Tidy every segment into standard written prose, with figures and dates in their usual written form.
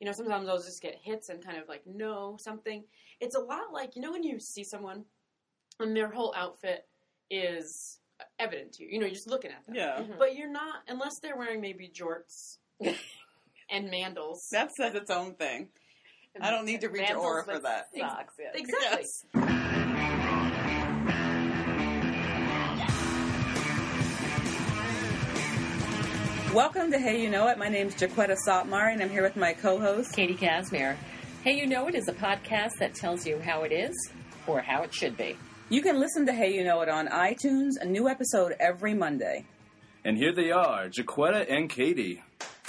sometimes I'll just get hits and kind of like know something. It's a lot like, when you see someone and their whole outfit is evident to you. You're just looking at them. Yeah. Mm-hmm. But you're not, unless they're wearing maybe jorts and mandals. That says its own thing. I don't need to read your aura for that. Socks, yes. Exactly. Yes. Welcome to Hey You Know It. My name's Jaquetta Sotmari, and I'm here with my co-host, Katie Casimir. Hey You Know It is a podcast that tells you how it is or how it should be. You can listen to Hey You Know It on iTunes, a new episode every Monday. And here they are, Jaquetta and Katie.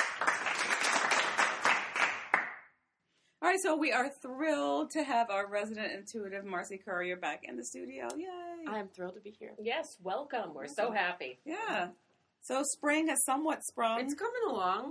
All right, so we are thrilled to have our resident intuitive, Marcy Currier, back in the studio. Yay! I'm thrilled to be here. Yes, welcome. We're so happy. Yeah. So spring has somewhat sprung. It's coming along.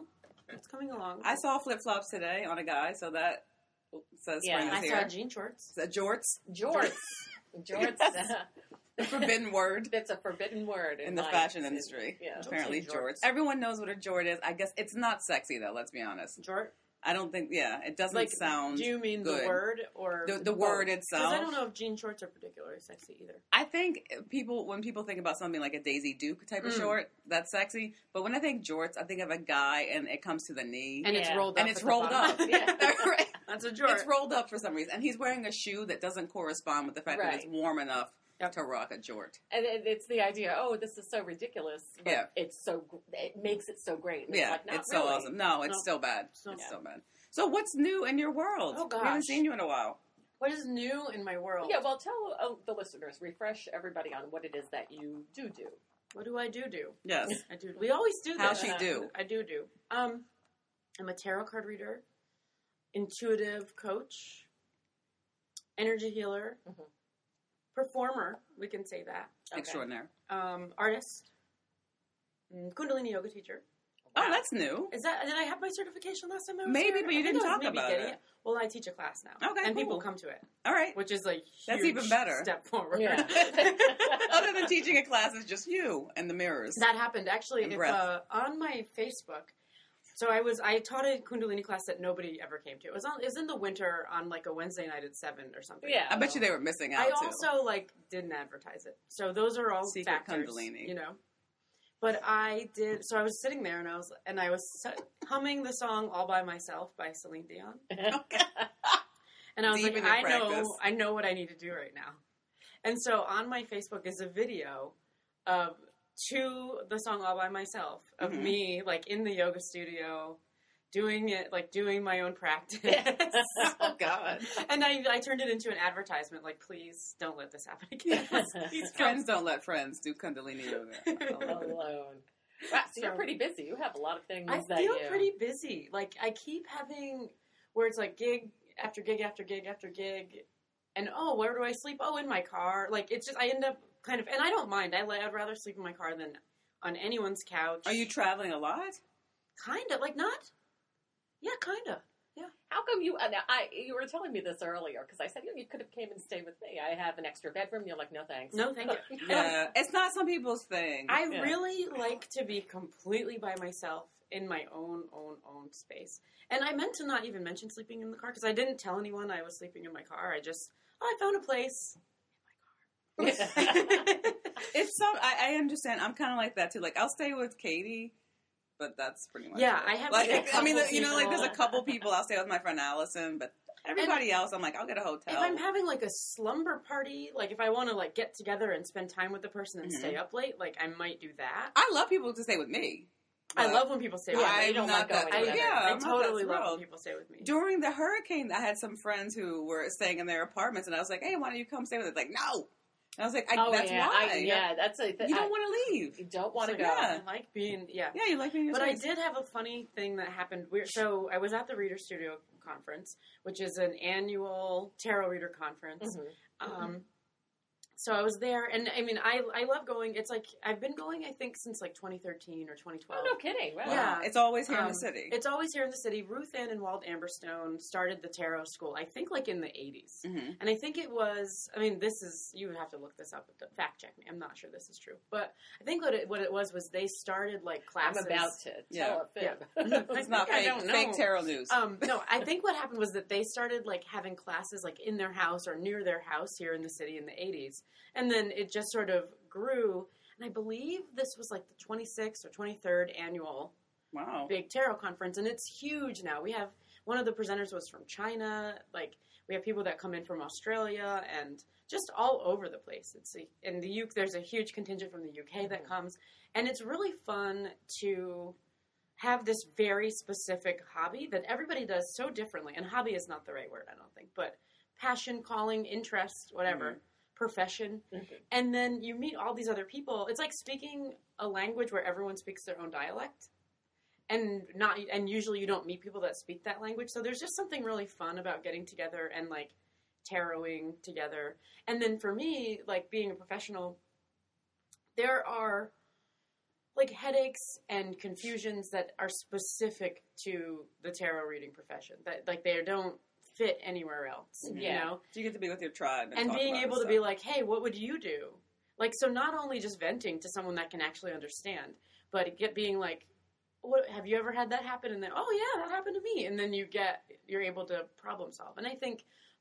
I saw flip-flops today on a guy, so that says spring is here. I saw jean shorts. Is that jorts? Jorts. Jorts. The forbidden word. It's a forbidden word in the fashion industry. Yeah. Apparently jorts. Everyone knows what a jort is. I guess it's not sexy, though, let's be honest. Jort? I don't think, it doesn't sound do you mean good. The word or the word itself? Because I don't know if jean shorts are particularly sexy either. I think when people think about something like a Daisy Duke type of short, that's sexy. But when I think jorts, I think of a guy and it comes to the knee. And it's rolled up. And it's rolled up. Yeah. Right. That's a jort. It's rolled up for some reason. And he's wearing a shoe that doesn't correspond with the fact that it's warm enough to rock a jort. And it's the idea, this is so ridiculous. But it makes it so great. And it's so awesome. No, it's still bad. It's still bad. So what's new in your world? Oh, gosh. We haven't seen you in a while. What is new in my world? Yeah, well, tell the listeners, refresh everybody on what it is that you do. What do I do? Yes. I do. We always do this. How she do? I do. I'm a tarot card reader, intuitive coach, energy healer, performer, we can say that. Okay. Extraordinaire. Artist, Kundalini yoga teacher. Oh, that's new. Did I have my certification last time I was Maybe, here? but you didn't talk about it. Well, I teach a class now. Okay, and people come to it. All right. Which is like that's even better. Step forward. Yeah. Other than teaching a class, it's just you and the mirrors. That happened actually. On my Facebook. So I taught a Kundalini class that nobody ever came to. It was in the winter on like a Wednesday night at 7 or something. Yeah, I bet you they were missing out. I also didn't advertise it. So those are all secret factors, Kundalini. But I did. So I was sitting there and I was humming the song "All by Myself" by Celine Dion. And I was Deep like, I know what I need to do right now. And so on my Facebook is a video to the song "All by Myself" of me in the yoga studio doing it, doing my own practice. Oh God! And I turned it into an advertisement. Please don't let this happen again. Please friends don't let friends do Kundalini yoga alone. Wow, so you're pretty busy. You have a lot of things. I feel pretty busy. I keep having where it's gig after gig after gig after gig, and where do I sleep? In my car. It's just I end up kind of, and I don't mind. I'd rather sleep in my car than on anyone's couch. Are you traveling a lot? Kind of, not. Yeah, kind of. Yeah. How come you were telling me this earlier, because I said, you could have came and stayed with me. I have an extra bedroom. You're like, no, thanks. No, thank you. Yeah, it's not some people's thing. I really like to be completely by myself in my own space. And I meant to not even mention sleeping in the car, because I didn't tell anyone I was sleeping in my car. I just, I found a place in my car. I understand. I'm kind of like that, too. I'll stay with Katie. But that's pretty much it. I have there's a couple people I'll stay with my friend Allison, but everybody else I'm I'll get a hotel. If I'm having a slumber party, if I want to get together and spend time with the person and stay up late, I might do that. I love people to stay with me. I love when people stay with me. I don't like going together. I totally love when people stay with me. During the hurricane, I had some friends who were staying in their apartments, and I was like, hey, why don't you come stay with us? No. And I was like, that's why. That's a you don't want to leave. You don't want to go. I like being, Yeah, you like being in your But space. I did have a funny thing that happened. So I was at the Reader Studio Conference, which is an annual tarot reader conference. so I was there, and I mean, I love going. It's like I've been going, I think, since like 2013 or 2012. Oh, no kidding. Wow. Yeah. It's always here in the city. It's always here in the city. Ruth Ann and Wald Amberstone started the tarot school, I think, like in the 80s. Mm-hmm. And I think it was, I mean, this is, you would have to look this up, fact check me. I'm not sure this is true. But I think what it was they started like classes. I'm about to tell a fib. It's not I don't know. fake tarot news. No, I think what happened was that they started like having classes like in their house or near their house here in the city in the 80s. And then it just sort of grew. And I believe this was like the 26th or 23rd annual Wow. big tarot conference. And it's huge now. We have, one of the presenters was from China. Like, we have people that come in from Australia and just all over the place. In the UK, there's a huge contingent from the UK that comes. And it's really fun to have this very specific hobby that everybody does so differently. And hobby is not the right word, I don't think. But passion, calling, interest, whatever, profession. And then you meet all these other people. It's like speaking a language where everyone speaks their own dialect. And usually you don't meet people that speak that language. So there's just something really fun about getting together and like taroting together. And then for me, like being a professional, there are like headaches and confusions that are specific to the tarot reading profession that like they don't fit anywhere else, you know? So you get to be with your tribe. And talk being about able this to stuff. be like, hey, what would you do? Like, so not only just venting to someone that can actually understand, but being like, what, have you ever had that happen? And then, oh yeah, that happened to me. And then you're able to problem solve. And I think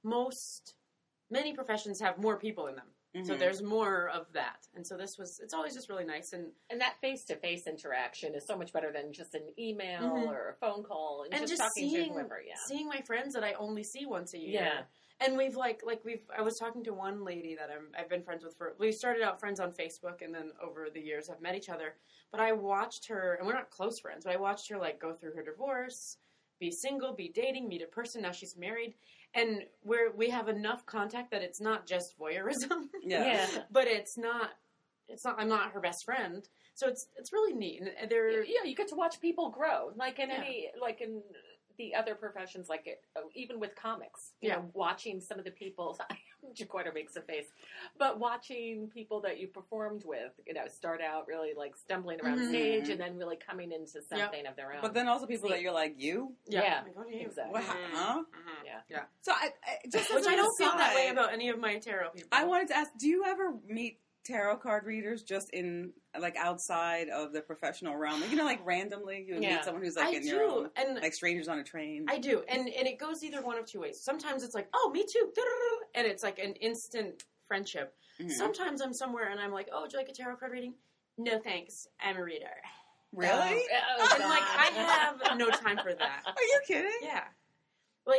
many professions have more people in them. Mm-hmm. So there's more of that. And so it's always just really nice. And that face-to-face interaction is so much better than just an email or a phone call and just talking seeing, to whoever. Yeah. seeing my friends that I only see once a year. Yeah. And I was talking to one lady that I've been friends with we started out friends on Facebook and then over the years have met each other. But I watched her, and we're not close friends, but I watched her like go through her divorce, be single, be dating, meet a person. Now she's married. And we have enough contact that it's not just voyeurism. Yeah. But I'm not her best friend. So it's really neat. And you get to watch people grow. Like in in the other professions, like even with comics, you know, watching some of the people, Jaquetta makes a face, but watching people that you performed with, you know, start out really like stumbling around stage and then really coming into something of their own. But then also people that you're like, you? Yeah, Like, what do you? exactly. Wow. Huh? Yeah. So I just as Which an I don't feel that way aside, about any of my tarot people. I wanted to ask, do you ever meet tarot card readers just in, like, outside of the professional realm? Like, you know, like, randomly you meet someone who's, like, in your own, and like, strangers on a train? I do. And it goes either one of two ways. Sometimes it's like, oh, me too. And it's like an instant friendship. Mm-hmm. Sometimes I'm somewhere and I'm like, oh, would you like a tarot card reading? No, thanks. I'm a reader. Really? And, like, I have no time for that. Are you kidding? Yeah. Like,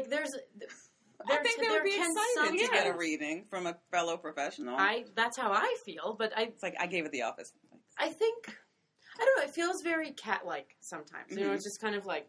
I think they would be can excited to get a sometimes- reading from a fellow professional. That's how I feel, but It's like, I gave it the office. I think, I don't know, it feels very cat-like sometimes. You know, it's just kind of like,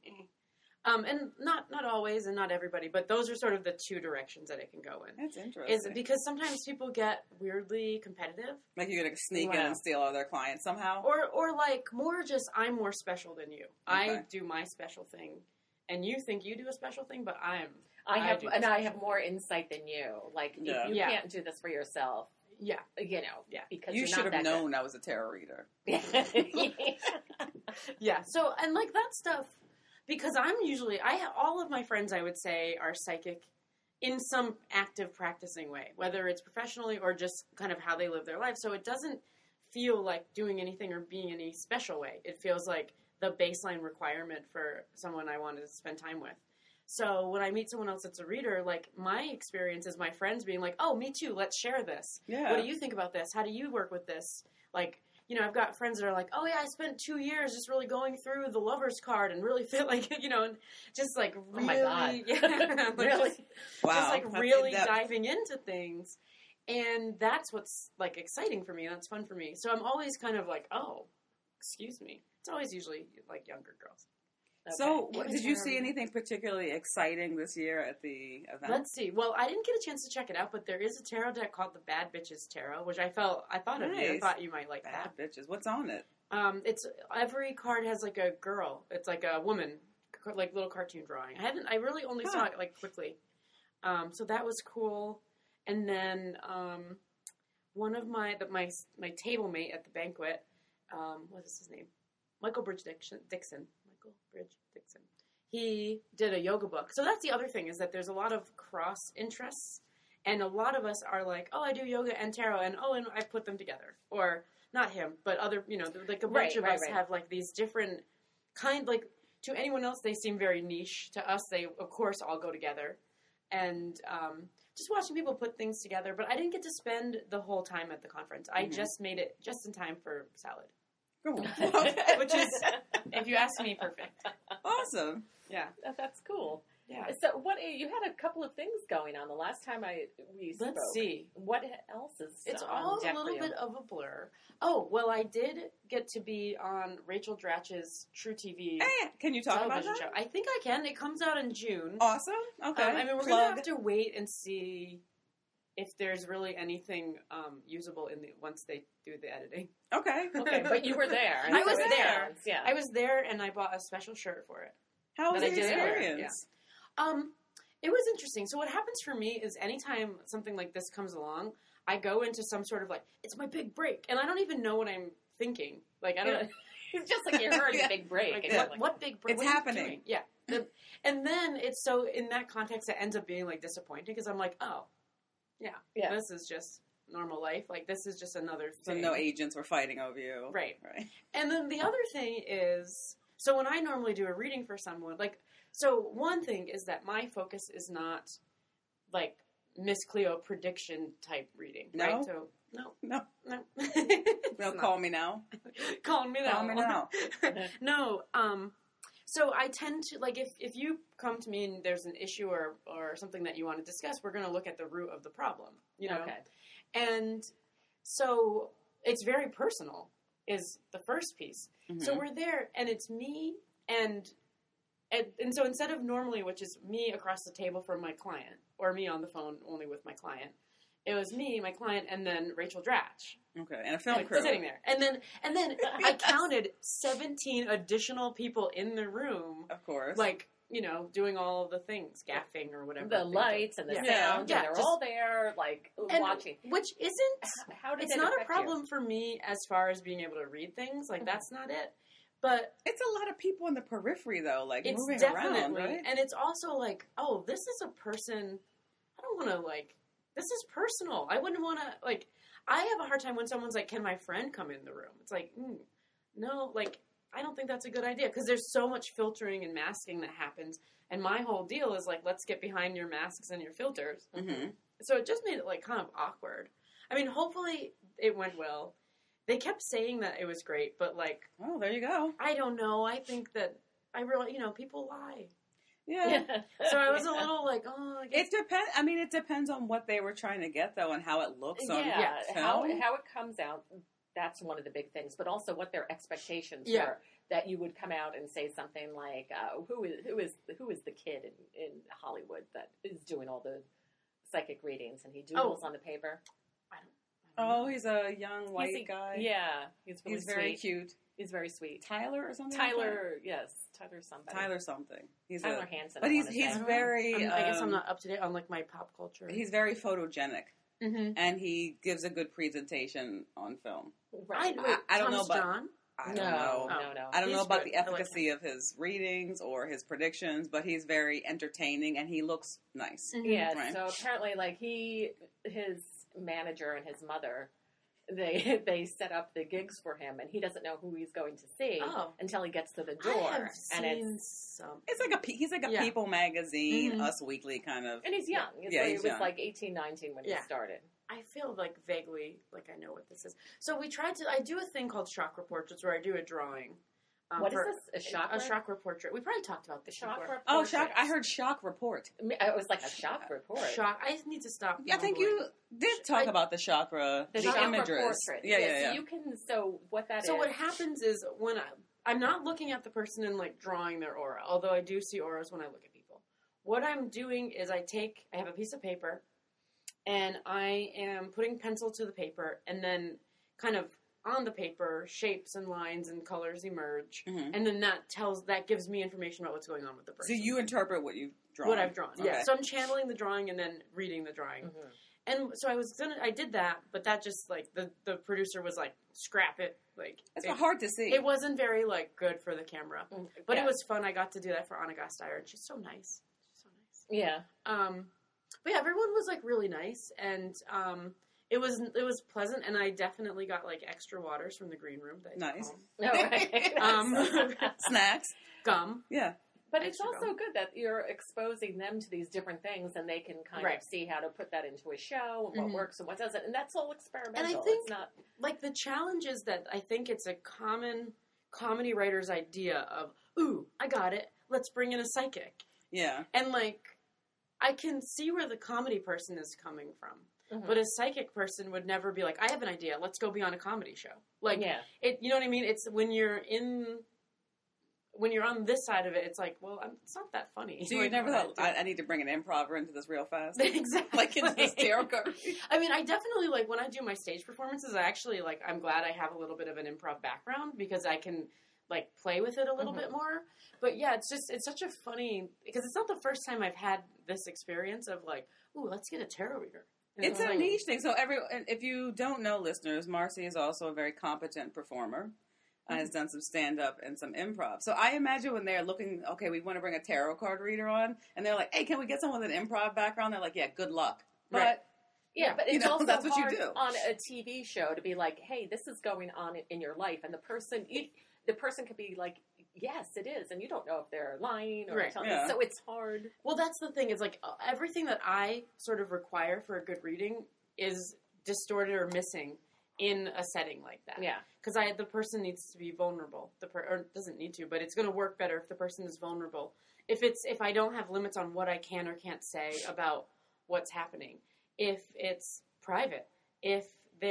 and not always and not everybody, but those are sort of the two directions that it can go in. That's interesting. Is because sometimes people get weirdly competitive. Like you're going to sneak in and steal all their clients somehow? Or like more just, I'm more special than you. Okay. I do my special thing, and you think you do a special thing, but I have more insight than you. Like, you can't do this for yourself. Yeah. You know, because you you're should not have that known I was a tarot reader. Yeah. So, and like that stuff, because all of my friends, I would say, are psychic in some active practicing way, whether it's professionally or just kind of how they live their life. So it doesn't feel like doing anything or being any special way. It feels like the baseline requirement for someone I want to spend time with. So when I meet someone else that's a reader, like, my experience is my friends being like, oh, me too, let's share this. Yeah. What do you think about this? How do you work with this? Like, you know, I've got friends that are like, oh, yeah, I spent 2 years just really going through the lover's card and really feel like, you know, and just, like, really. Oh, my God. Yeah, like, Really? Wow. Just, like, That's really in-depth. diving into things. And that's what's, like, exciting for me. That's fun for me. So I'm always kind of like, oh, excuse me. It's always usually, like, younger girls. Okay. So, Even did you tarot see reading. anything particularly exciting this year at the event? Let's see. Well, I didn't get a chance to check it out, but there is a tarot deck called the Bad Bitches Tarot, which I thought of you. I Nice. thought you might like Bad that. bitches. What's on it? It's every card has like a girl. It's like a woman, like little cartoon drawing. I really only saw it like quickly. So that was cool. And then one of my table mate at the banquet, what is his name? Michael Bridge Dixon. Michael Bridge Dixon. He did a yoga book. So that's the other thing, is that there's a lot of cross interests, and a lot of us are like, oh, I do yoga and tarot, and I put them together. Or not him, but other, like a bunch of us have like these different like, to anyone else they seem very niche. To us, they of course all go together. And just watching people put things together. But I didn't get to spend the whole time at the conference. I just made it just in time for salad. Which is, if you ask me, perfect. Awesome. Yeah. That's cool. Yeah. So you had a couple of things going on the last time we spoke. Let's see. What else is It's on all deck a little for you? bit of a blur. Oh, well, I did get to be on Rachel Dratch's True TV Hey, can you talk about television that? show. I think I can. It comes out in June. Awesome. Okay. I mean, we're going to have to wait and see if there's really anything usable once they do the editing. Okay. Okay, but you were there. I was there. Yeah. I was there, and I bought a special shirt for it. How was But the I did wear it, experience? It was interesting. So what happens for me is anytime something like this comes along, I go into some sort of like, it's my big break. And I don't even know what I'm thinking. Like, I don't It's just like you heard a big break. Like, and you're like, what big break? It's what are you happening. doing? Yeah. And then it's so, in that context, it ends up being like disappointing because I'm like, oh, yeah, this is just normal life. Like, this is just another So thing. no agents were fighting over you. Right. Right. And then the other thing is, so when I normally do a reading for someone, like, so one thing is that my focus is not like Miss Cleo prediction type reading, No? right? So no. No, call me now. Call me now. Call me now. No. So I tend to, like, if you come to me and there's an issue or something that you want to discuss, we're going to look at the root of the problem, you know? Okay. And so it's very personal is the first piece. Mm-hmm. So we're there, and it's me, and so instead of normally, which is me across the table from my client, or me on the phone only with my client, it was me, my client, and then Rachel Dratch. Okay, and a film crew. Sitting there. And then I counted 17 additional people in the room. Of course. Like, doing all the things, gaffing or whatever. The lights and the sound, Yeah, and they're just- all there, like, watching. Which isn't... How did It's it not a affect problem for me as far as being able to read things. Like, that's not it. But it's a lot of people in the periphery, though, like, it's moving definitely... around, right? And it's also like, oh, this is a person... I don't want to, like... This is personal. I wouldn't want to, like... I have a hard time when someone's like, can my friend come in the room? It's like, no, like, I don't think that's a good idea. Because there's so much filtering and masking that happens. And my whole deal is like, let's get behind your masks and your filters. Mm-hmm. So it just made it like kind of awkward. I mean, hopefully it went well. They kept saying that it was great, but like... Oh, there you go. I don't know. I think that I really, people lie. Yeah. So I was a little like, oh, I guess. It depends. I mean, it depends on what they were trying to get, though, and how it looks on how film. it comes out. That's one of the big things, but also what their expectations Yeah. were. That you would come out and say something like, "Who is the kid in Hollywood that is doing all the psychic readings?" And he doodles on the paper. Oh, he's a young white guy. Yeah, he's really very sweet. cute. He's very sweet. Tyler or something. Tyler, yes, Tyler somebody. Tyler something. He's Tyler Hansen. but I he's wanna say. very. I guess I'm not up to date on like my pop culture. He's very photogenic, Mm-hmm. and he gives a good presentation on film. Right. I don't know Thomas about. John. I don't No, know. no. I don't know He's about good. the I like efficacy of his readings or his predictions, but he's very entertaining and he looks nice. Mhm. Yeah, Right. so apparently, like, his manager and his mother, they set up the gigs for him, and he doesn't know who he's going to see until he gets to the door. I have and seen It's some. he's like a Yeah. People magazine, Mhm. Us Weekly kind of. and he's young. He he's was young. like 18, 19 when he Yeah. started. I feel like vaguely like I know what this is. So I do a thing called chakra portraits where I do a drawing. What is this? A chakra? A chakra portrait. We probably talked about this Chakra before. Oh, portraits. shock! I heard shock report. It was like a shock report. Shock. I need to stop. Yeah, I think you did talk about the chakra, The the chakra images. portrait. Yeah. So you can. So what that is? So what happens is when I'm not looking at the person and like drawing their aura, although I do see auras when I look at people. What I'm doing is I have a piece of paper and I am putting pencil to the paper and then kind of on the paper shapes and lines and colors emerge Mhm. and then that gives me information about what's going on with the So person. you interpret what you've drawn. What I've drawn. Okay. Yeah. So I'm channeling the drawing and then reading the drawing. Mhm. And so I did that, but that just, like, the producer was like, scrap it. Like, It's hard to see. It wasn't very, like, good for the camera. But Yeah. it was fun. I got to do that for Anna Gasteyer, and she's so nice. Yeah. But yeah, everyone was, like, really nice, and it was pleasant, and I definitely got, like, extra waters from the green room. That I took Nice. home. Oh, right. Snacks. Gum. Yeah. But it's Extra also gum. good that you're exposing them to these different things, and they can kind Right. of see how to put that into a show, and what Mhm. works and what doesn't, and that's all experimental. And I think- it's not. Like, the challenge is that I think it's a common comedy writer's idea of, ooh, I got it. Let's bring in a psychic. Yeah. And, like, I can see where the comedy person is coming from. Mhm. But a psychic person would never be like, I have an idea. Let's go be on a comedy show. Like, yeah, you know what I mean? It's when you're on this side of it, it's like, well, it's not that funny. So you Like, never what thought, I need to bring an improver into this real fast? exactly. Like into this tarot card? I mean, I definitely, like, when I do my stage performances, I actually, like, I'm glad I have a little bit of an improv background because I can, like, play with it a little bit more. But yeah, it's such a funny, because it's not the first time I've had this experience of, like, ooh, let's get a tarot reader. And It's a like, niche thing. So if you don't know, listeners, Marcy is also a very competent performer. Has done some stand-up and some improv. So I imagine when they're looking, okay, we want to bring a tarot card reader on, and they're like, hey, can we get someone with an improv background? They're like, yeah, good luck. But Right. yeah, but it's also that's what you hard do. on a TV show to be like, hey, this is going on in your life, and the person could be like, yes, it is, and you don't know if they're lying or Right. telling. Yeah. So it's hard. Well, that's the thing, is, like, everything that I sort of require for a good reading is distorted or missing in a setting like that. Yeah. Because the person needs to be vulnerable. Or doesn't need to, but it's going to work better if the person is vulnerable. If I don't have limits on what I can or can't say about what's happening, if it's private, if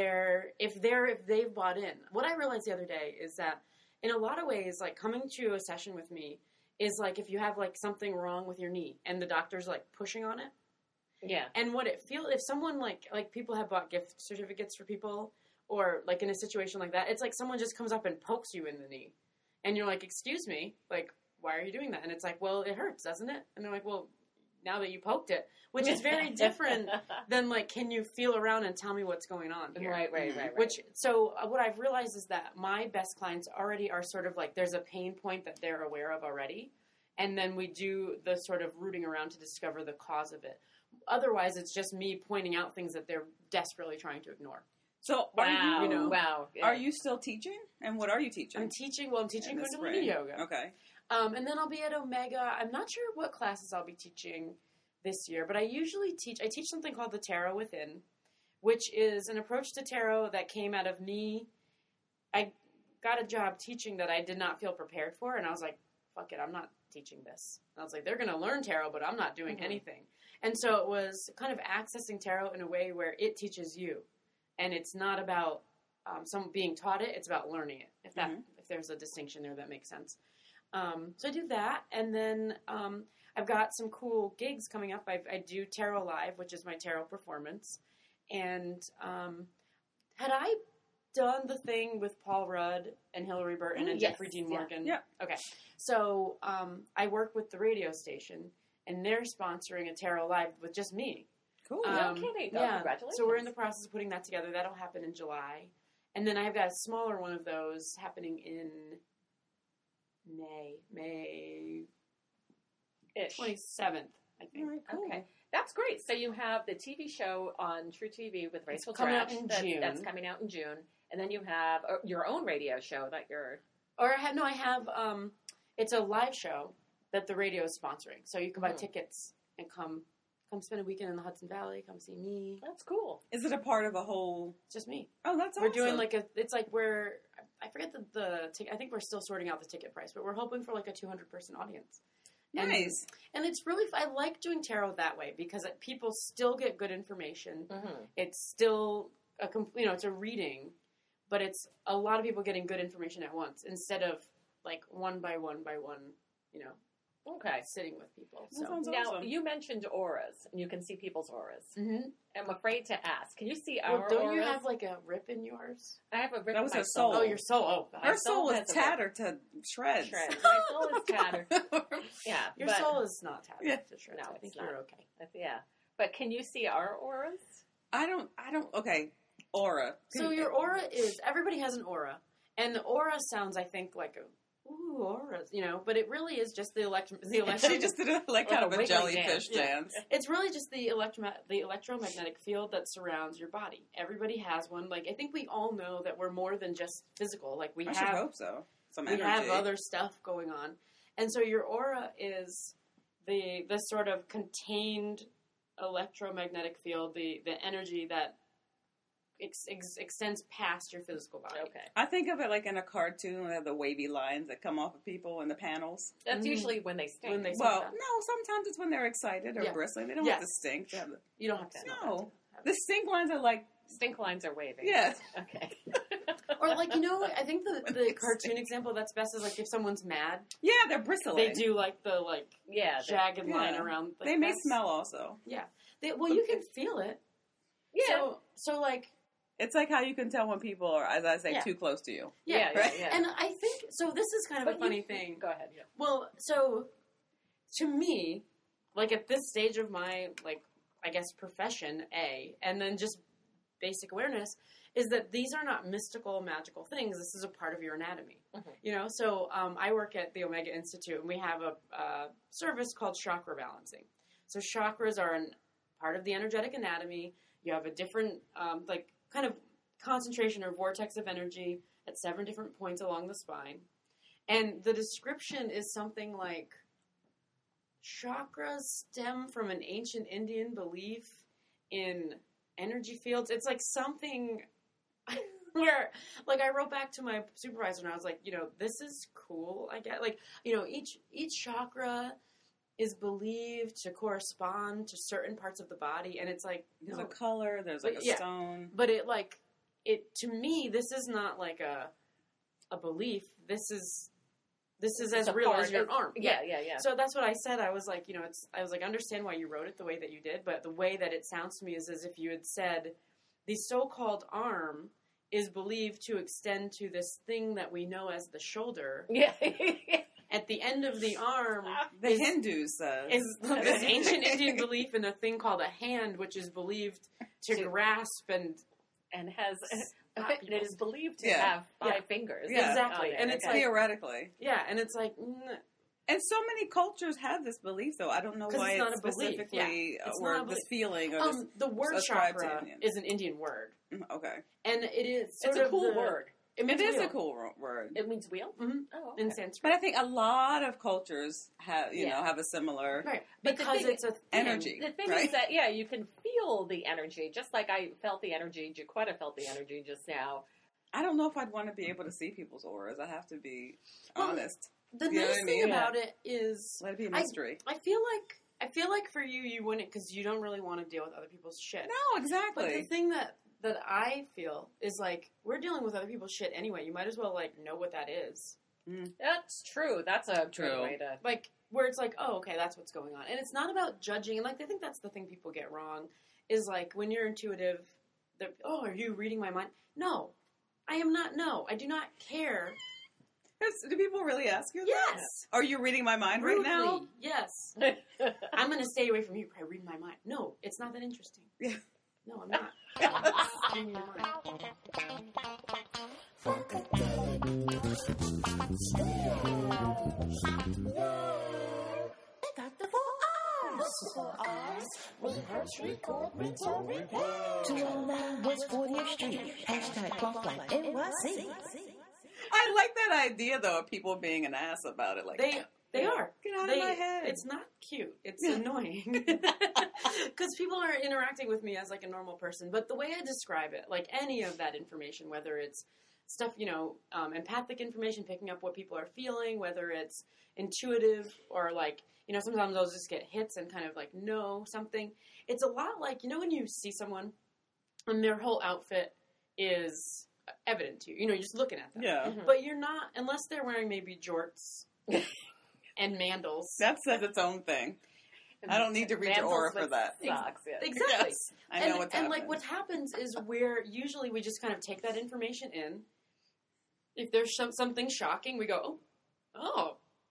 they've bought in. What I realized the other day is that in a lot of ways, like, coming to a session with me is like if you have, like, something wrong with your knee and the doctor's, like, pushing on it. Yeah. And what it feels, if someone, like people have bought gift certificates for people, or, like, in a situation like that, it's like someone just comes up and pokes you in the knee. And you're like, excuse me, like, why are you doing that? And it's like, well, it hurts, doesn't it? And they're like, well, now that you poked it, which is very different than, like, can you feel around and tell me what's going on here? Right. So what I've realized is that my best clients already are sort of like, there's a pain point that they're aware of already. And then we do the sort of rooting around to discover the cause of it. Otherwise, it's just me pointing out things that they're desperately trying to ignore. So Wow. are Yeah. are you still teaching? And what are you teaching? I'm teaching In the Kundalini spring. Yoga. Okay. And then I'll be at Omega. I'm not sure what classes I'll be teaching this year, but I teach something called the Tarot Within, which is an approach to tarot that came out of me. I got a job teaching that I did not feel prepared for, and I was like, fuck it, I'm not teaching this. And I was like, they're going to learn tarot, but I'm not doing anything. And so it was kind of accessing tarot in a way where it teaches you. And it's not about some being taught it, it's about learning it. If there's a distinction there, that makes sense. So I do that, and then I've got some cool gigs coming up. I do Tarot Live, which is my tarot performance. And had I done the thing with Paul Rudd and Hillary Burton and Yes. Jeffrey Dean Yeah. Morgan? Yeah. Okay. So I work with the radio station, and they're sponsoring a Tarot Live with just me. Cool. No kidding. Oh, congratulations. So we're in the process of putting that together. That'll happen in July. And then I've got a smaller one of those happening in May Ish. 27th, I think. All right, cool. Okay. That's great. So you have the TV show on True TV with Rachel coming out Dratch. in June. That's coming out in June. And then you have your own radio show that you're... Or I have it's a live show that the radio is sponsoring. So you can buy tickets and come spend a weekend in the Hudson Valley, come see me. That's cool. Is it a part of a whole... It's just me. Oh, that's We're awesome. doing I forget the ticket. I think we're still sorting out the ticket price, but we're hoping for like a 200-person audience. Nice. And it's really, I like doing tarot that way because people still get good information. Mm-hmm. It's still it's a reading, but it's a lot of people getting good information at once instead of like one by one, Okay. sitting with people. That So sounds Now, awesome. you mentioned auras, and you can see people's auras. mm-hmm. I'm afraid to ask. Can you see our Well, don't auras? you have like a rip in yours? I have a rip That in was my her soul. Oh, your soul. Oh, God. Her soul soul is has a tattered to shreds. Shreds. My soul is tattered. Yeah. Your but, soul is not tattered Yeah. to shreds. No, I think it's you're not. okay. Yeah. But can you see our auras? Okay, aura. So your aura is, everybody has an aura. And the aura sounds, I think, like ooh, auras, but it really is just the She just did kind of a wiggly jellyfish dance. dance. It's really just the electromagnetic field that surrounds your body. Everybody has one. Like, I think we all know that we're more than just physical. Like, I should hope so. Some we energy. have other stuff going on. And so your aura is the sort of contained electromagnetic field, the energy that extends past your physical body. Okay. I think of it like in a cartoon, they have the wavy lines that come off of people in the panels. That's usually when they stink. When they Well, stink. no, sometimes it's when they're excited or Yeah. bristling. They don't Yes. have to stink. They have the- You don't have to. No. The stink lines are like, Stink lines are waving. yeah. Okay. Or like, I think the cartoon example that's best is like if someone's mad, Yeah, they're bristling. they do like the Yeah. jagged line yeah. around. Like, They may that's- smell also. Well, you can feel it. Yeah. So like, It's like how you can tell when people are, as I say, Yeah. too close to you. yeah. Yeah. Yeah. And I think so. This is kind of a funny thing. Go ahead. Yeah. Well, so to me, like at this stage of my I guess profession, and then just basic awareness is that these are not mystical, magical things. This is a part of your anatomy. Mhm. So I work at the Omega Institute, and we have a service called chakra balancing. So chakras are part of the energetic anatomy. You have a different, kind of concentration or vortex of energy at 7 different points along the spine. And the description is something like, chakras stem from an ancient Indian belief in energy fields. It's like something where, I wrote back to my supervisor and I was like, this is cool. I get, each chakra is believed to correspond to certain parts of the body, and it's like, There's a color, there's like a stone. but to me, this is not like a belief. This is as real as your arm. Yeah. So that's what I said. I was like, I understand why you wrote it the way that you did, but the way that it sounds to me is as if you had said, the so-called arm is believed to extend to this thing that we know as the shoulder. Yeah. At the end of the arm The Hindus says. is this ancient Indian belief in a thing called a hand, which is believed to grasp and has Stop it is believed to Yeah. have 5 Yeah. fingers. Yeah. Exactly. Oh, yeah, And it's okay. like- Theoretically. and it's like, And so many cultures have this belief, though. I don't know 'Cause why it's not it's a belief, specifically It's or not a this belief. feeling or this. the word ascribed to chakra Indian. is an Indian word, Okay. and it is sort It's a of cool the- word. It means It is wheel a cool word. It means wheel? Mhm. Oh, in okay. Sanskrit. But I think a lot of cultures have, Yeah. have a similar Right, But the because thing- it's a thing. energy. The thing right? is that, you can feel the energy, just like I felt the energy, Jaquetta felt the energy just now. I don't know if I'd want to be able to see people's auras. I have to be Well, honest. The You know nice what I thing mean? about it is, Let it be a mystery. I feel like for you wouldn't, because you don't really want to deal with other people's shit. No, exactly. But the thing that I feel is we're dealing with other people's shit anyway. You might as well know what that is. That's true. That's a True. good way to... Where it's like, oh, okay, that's what's going on. And it's not about judging. And I think that's the thing people get wrong is when you're intuitive, are you reading my mind? No, I am not. No, I do not care. Do people really ask you that? Yes. Are you reading my mind right now? Rudely, yes. I'm going to stay away from you by reading my mind. No, it's not that interesting. Yeah. No, I'm not. I'm reading your mind. Got the 4 R's. 4 R's. Rehearse, record, mental, repeat. 209 West 40th Street. Hashtag Punk Life NYC. I like that idea, though, of people being an ass about it. They are. Get out of my head. It's not cute. It's annoying. Because people are interacting with me as a normal person. But the way I describe it, any of that information, whether it's stuff, empathic information, picking up what people are feeling, whether it's intuitive or sometimes I'll just get hits and kind of know something. It's a lot when you see someone and their whole outfit is evident to you. You're just looking at them. Yeah. But you're not, unless they're wearing maybe jorts and mandals. That says its own thing. I don't need to read your aura for that. Socks, yeah. Exactly. Yes, I know what's happening. what happens is where usually we just kind of take that information in. If there's something shocking, we go, oh,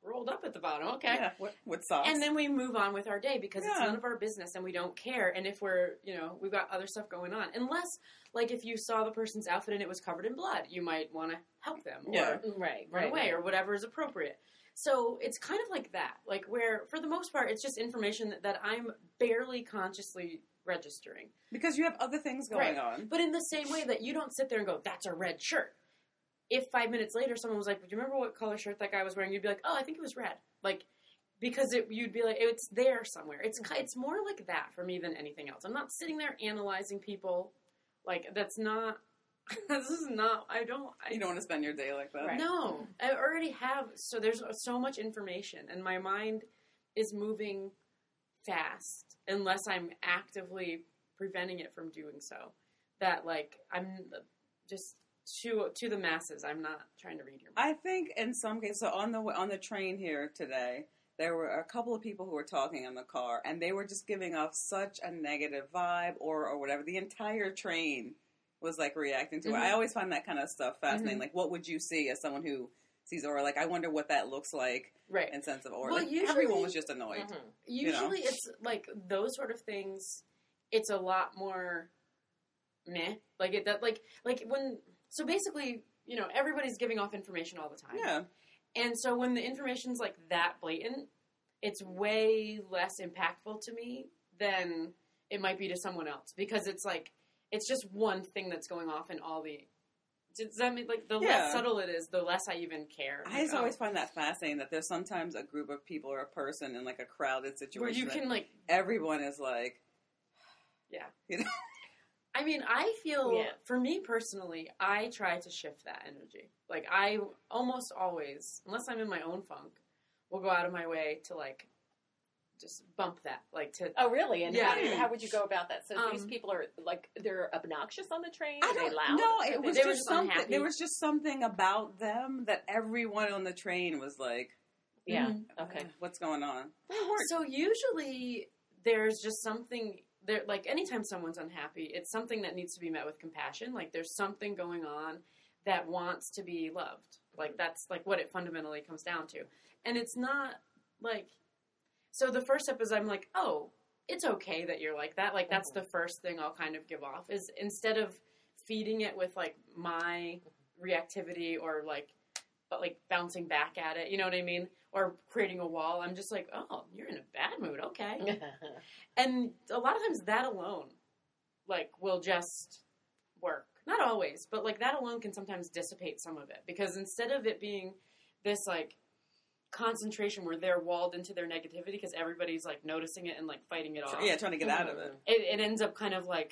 rolled up at the bottom. Okay. Yeah, with sauce. And then we move on with our day because it's Yeah. none of our business and we don't care. And if we're, we've got other stuff going on. Unless, like, if you saw the person's outfit and it was covered in blood, you might want to help them Yeah. or run away or whatever is appropriate. So it's kind of like that. Like, where, for the most part, it's just information that I'm barely consciously registering. Because you have other things going on. But in the same way that you don't sit there and go, that's a red shirt. If 5 minutes later someone was like, do you remember what color shirt that guy was wearing? You'd be like, oh, I think it was red. Like, because you'd be like, it's there somewhere. It's more like that for me than anything else. I'm not sitting there analyzing people. Like, that's not, this is not, You don't want to spend your day like that. Right. no. I already have, so there's so much information and my mind is moving fast unless I'm actively preventing it from doing so. That, like, I'm just to the masses. I'm not trying to read your mind. I think in some cases, so on the train here today, there were a couple of people who were talking in the car, and they were just giving off such a negative vibe or whatever. The entire train was, like, reacting to it. I always find that kind of stuff fascinating. Like, what would you see as someone who sees aura? Like, I wonder what that looks like Right. in sense of aura. Well, Like, usually- everyone was just annoyed. Usually it's, like, those sort of things, it's a lot more meh. Like, so basically, everybody's giving off information all the time. Yeah. And so when the information's, like, that blatant, it's way less impactful to me than it might be to someone else. Because it's, like, it's just one thing that's going off in all the... Does that mean, like, the Yeah. less subtle it is, the less I even care. I just always find that fascinating that there's sometimes a group of people or a person in, like, a crowded situation where you that can, like... everyone is like... Yeah. You know? I mean, I feel, Yeah. for me personally, I try to shift that energy. Like, I almost always, unless I'm in my own funk, will go out of my way to, like, just bump that. Like, to... Oh, really? And Yeah. how would you go about that? So these people are, like, they're obnoxious on the train? Are they loud? No, it was They were just just something. unhappy. There was just something about them that everyone on the train was like, Yeah. Mhm. Okay. what's going on?" So usually there's just something... There, like, anytime someone's unhappy, it's something that needs to be met with compassion. Like, there's something going on that wants to be loved. Like, that's, like, what it fundamentally comes down to. And it's not, like... So the first step is I'm like, oh, it's okay that you're like that. Like, that's the first thing I'll kind of give off. Is instead of feeding it with, like, my reactivity or, like, bouncing back at it, you know what I mean? Or creating a wall, I'm just like, oh, you're in a bad mood, okay. And a lot of times that alone, like, will just work. Not always, but, like, that alone can sometimes dissipate some of it. Because instead of it being this, like, concentration where they're walled into their negativity because everybody's, like, noticing it and, like, fighting it off. Yeah, trying to get out of it. It ends up kind of, like,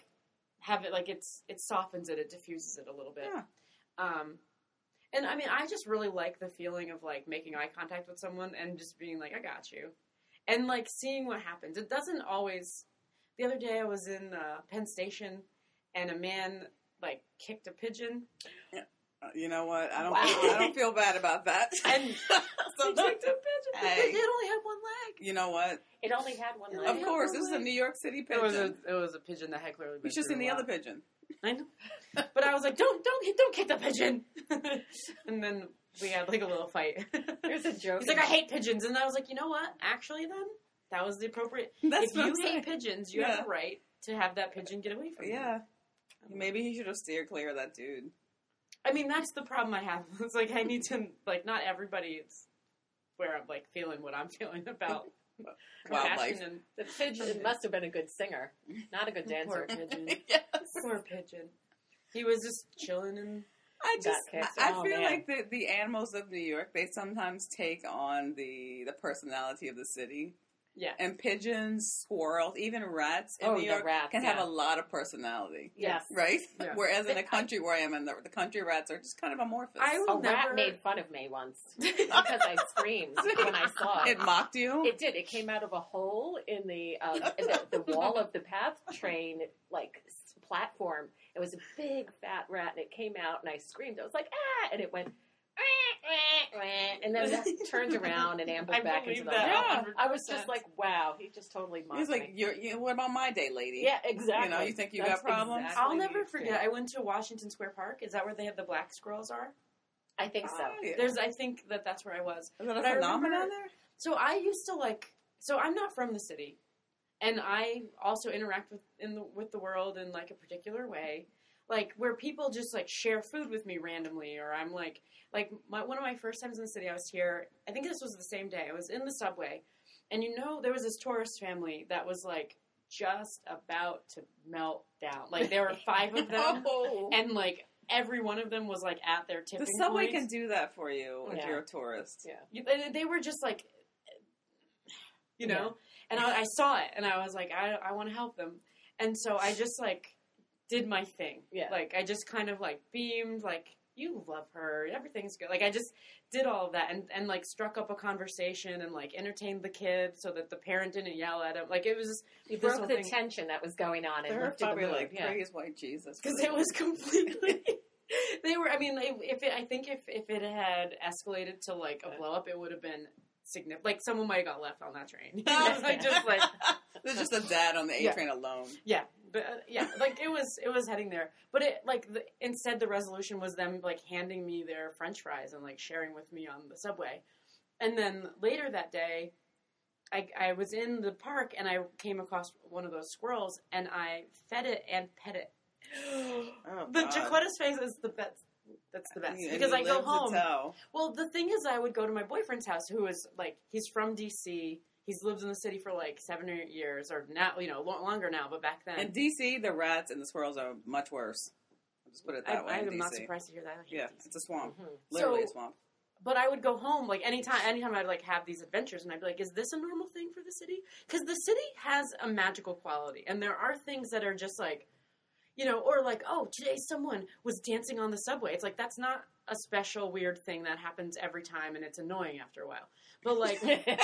it softens it, it diffuses it a little bit. Yeah. And, I mean, I just really like the feeling of, like, making eye contact with someone and just being like, I got you. And, like, seeing what happens. It doesn't always... The other day I was in Penn Station and a man, like, kicked a pigeon. You know what? I Wow. don't feel bad about that. And he kicked a pigeon. Hey. It only had one leg. You know what? It only had one Of Of leg. course, this is a New York City It was pigeon. a pigeon that had clearly been You should have through seen a the lot. other pigeon. I know. But I was like, don't kick the pigeon. And then we had, like, a little fight. There's a joke. He's like, I hate pigeons. And I was like, you know what? Actually, then, that was the appropriate... That's if what you I'm saying. hate pigeons, you have a right to have that pigeon get away from you. Yeah. Maybe he should have steered clear of that dude. I mean, that's the problem I have. It's like, I need to... Like, not everybody is where I'm, like, feeling what I'm feeling about Wildlife. compassion and... The pigeon must have been a good singer, not a good dancer. Poor pigeon. Yes. Poor pigeon. He was just chilling and... I Oh, feel man. like the animals of New York, they sometimes take on the personality of the city. Yeah. And pigeons, squirrels, even rats in Oh, New the York rats, can yeah. have a lot of personality. Yes. Right? Yeah. Whereas in the country where I am, the country rats are just kind of amorphous. I A will rat never... made fun of me once because I screamed when I saw it. It mocked you? It did. It came out of a hole in the wall of the PATH train, like, platform. It was a big fat rat, and it came out, and I screamed. I was like, ah! And it went, and then turned around and ambled I back into believe the that. hole. 100%. I was just like, wow, he just totally mocked He's like, me. what about my day, lady? Yeah, exactly. You know, you think you That's got problems? exactly I'll never it. forget. I went to Washington Square Park. Is that where they have the black squirrels are? I think so. Oh, yeah. I think that's where I was. Is that a But I phenomenon remember- there? So I used to so I'm not from the city, and I also interact with the world in like a particular way, like where people just like share food with me randomly, or I'm like one of my first times in the city, I was here. I think this was the same day. I was in the subway, and there was this tourist family that was like just about to melt down. Like there were 5 of them, Oh. and like every one of them was like at their tipping The subway point. can do that for you if Yeah. you're a tourist. Yeah. They were just like, and I saw it, and I was like, I want to help them, and so I just like did my thing. Yeah. Like I just kind of like beamed, like you love her, everything's good. Like I just did all of that, and like struck up a conversation, and like entertained the kids so that the parent didn't yell at him. Like it was You this broke whole the thing. tension that was going on and They're lifted the probably mood. like, Yeah. praise white Jesus. Because it was completely. They were. I mean, if it had escalated to like a blow up, it would have been significant. Like someone might have got left on that train. It was like just like There's just a dad on the A Yeah. train alone. yeah, but like it was heading there. But it like instead the resolution was them like handing me their French fries and like sharing with me on the subway. And then later that day, I was in the park and I came across one of those squirrels and I fed it and pet it. Oh, The God. Jaquetta's face is the best. That's the best And because you I go live to home. tell. Well, the thing is, I would go to my boyfriend's house, who is like he's from DC. He's lived in the city for like 7 or 8 years, or now longer now, but back then. In DC, the rats and the squirrels are much worse. I'll just put it that way. I in am not DC. surprised to hear that. I hate Yeah, DC. it's a swamp. Mhm. Literally a So- swamp. But I would go home like anytime I'd like have these adventures, and I'd be like, "Is this a normal thing for the city?" Because the city has a magical quality, and there are things that are just like, or like, "Oh, today someone was dancing on the subway." It's like that's not a special weird thing that happens every time, and it's annoying after a while. But like,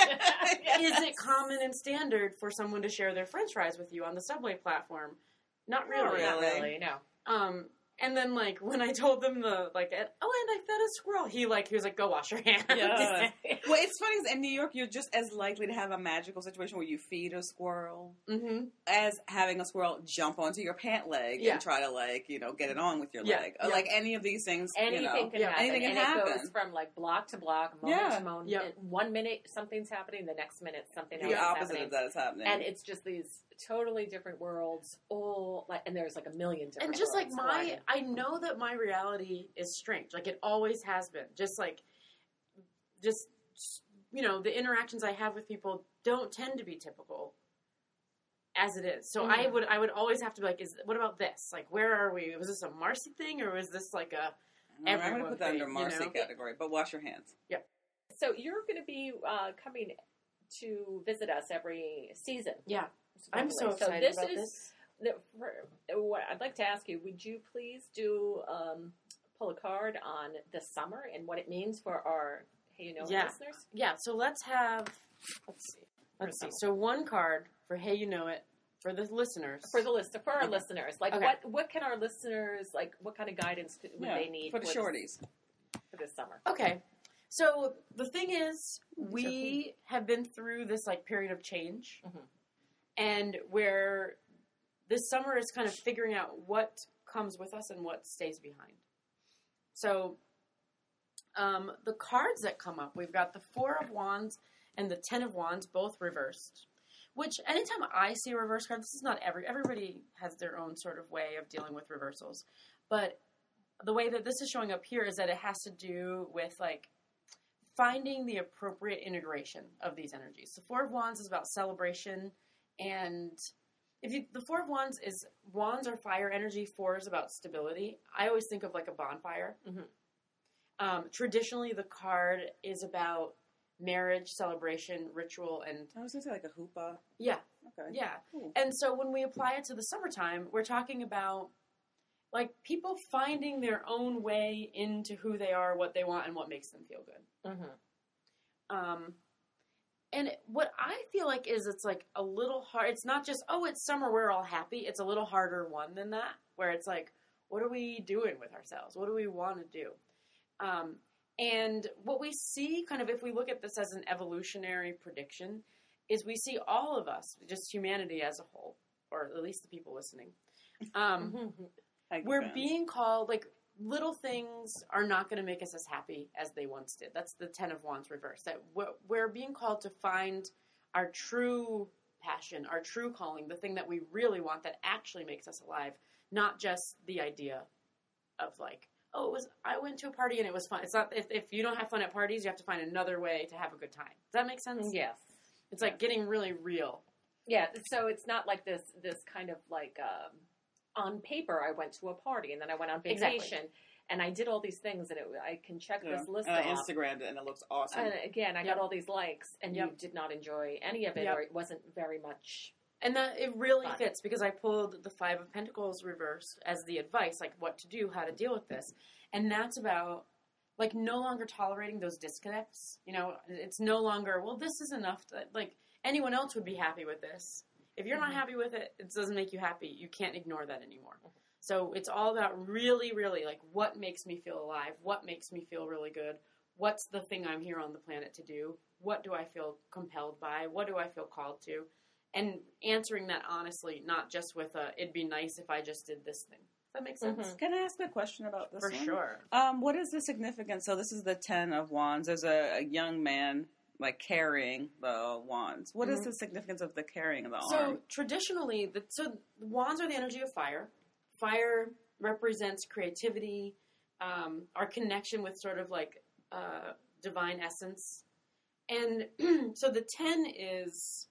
is it common and standard for someone to share their French fries with you on the subway platform? Not really. really. Not really, no. And then like when I told them and I fed a squirrel, he was like, "Go wash your hands." Yeah. Well, it's funny 'cause in New York, you're just as likely to have a magical situation where you feed a squirrel Mm-hmm. as having a squirrel jump onto your pant leg Yeah. and try to get it on with your Yeah, leg. yeah. Like any of these things, Anything can Yeah. happen. Anything can and it happen. goes from like block to block, moment Yeah. to moment. Yeah. In 1 minute something's happening, the next minute something else the is opposite happening. of that is happening. And it's just these totally different worlds, and there's like a million different And just like worlds colliding. I know that my reality is strange. Like it always has been. The interactions I have with people don't tend to be typical as it is. So I would always have to be like, what about this? Like, where are we? Was this a Marcy thing, or was this like a I'm going to everyone put that under thing, Marcy category, but wash your hands. So you're going to be coming to visit us every season. Yeah. I'm so supposedly. excited this about is this. what I'd like to ask you. Would you please pull a card on the summer and what it means for our Yeah. listeners? Yeah, so let's see. So one card for Hey You Know It for the listeners. For our listeners, like Okay. what can our listeners like? What kind of guidance would they need for the shorties? for this summer? Okay. So the thing is, we have been through this like period of change, Mhm. and where this summer is kind of figuring out what comes with us and what stays behind. So the cards that come up, we've got the 4 of Wands and the 10 of Wands, both reversed. Which anytime I see a reverse card, this is not everybody has their own sort of way of dealing with reversals, but the way that this is showing up here is that it has to do with like finding the appropriate integration of these energies. The 4 of Wands is about celebration, and the 4 of Wands are fire energy, 4 is about stability. I always think of like a bonfire. Mhm. Traditionally, the card is about marriage, celebration, ritual, and I was going to say like a hoopah. yeah. Okay. Yeah. Cool. And so when we apply it to the summertime, we're talking about like people finding their own way into who they are, what they want, and what makes them feel good. Mm-hmm. And what I feel like is it's like a little hard. It's not just, it's summer, we're all happy. It's a little harder one than that, where it's like, what are we doing with ourselves? What do we want to do? And what we see, kind of, if we look at this as an evolutionary prediction, is we see all of us, just humanity as a whole, or at least the people listening, Mm-hmm. Thank you, we're fans. being called, like, little things are not going to make us as happy as they once did. That's the 10 of Wands reverse. That we're being called to find our true passion, our true calling, the thing that we really want that actually makes us alive, not just the idea of like, oh, I went to a party and it was fun. It's not, if you don't have fun at parties, you have to find another way to have a good time. Does that make sense? Yes. It's like getting really real. Yeah, so it's not like this kind of like, on paper, I went to a party and then I went on vacation. Exactly. And I did all these things, and I can check this list and I off. Instagrammed it, and it looks awesome. And again, I got all these likes, and you Yep. did not enjoy any of it, Yep. or it wasn't very much. And that it really Fun. fits because I pulled the 5 of Pentacles reversed as the advice, like what to do, how to deal with this. And that's about like no longer tolerating those disconnects. You know, it's no longer, well, this is enough. Like anyone else would be happy with this. If you're not happy with it, it doesn't make you happy. You can't ignore that anymore. So it's all about really, really like what makes me feel alive, what makes me feel really good, what's the thing I'm here on the planet to do, what do I feel compelled by, what do I feel called to, and answering that honestly, not just with it'd be nice if I just did this thing. Does that make sense? Can I ask a question about this For one? sure. What is the significance? So this is the 10 of Wands. There's a young man like carrying the wands. What is the significance of the carrying of the So arm? traditionally, the wands are the energy of fire. Fire represents creativity, our connection with sort of like divine essence. And so the 10 is,